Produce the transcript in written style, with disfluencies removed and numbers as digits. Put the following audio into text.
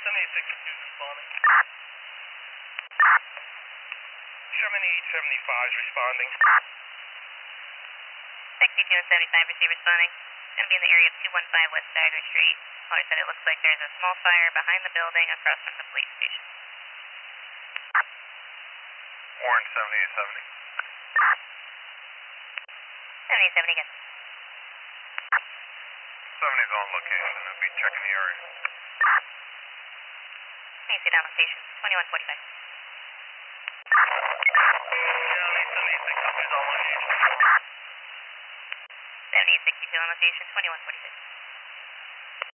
7862 responding. Sherman 875 is responding. 62 and 75 receive responding. Going to be in the area of 215 West Dagger Street. Caller said it looks like there's a small fire behind the building across from the police station. Warren 7870. 7870 again. 70's on location. I'll be checking the area. Can you see down location? 2145. Charlie 7862 is on location. 7862 on location, 2146.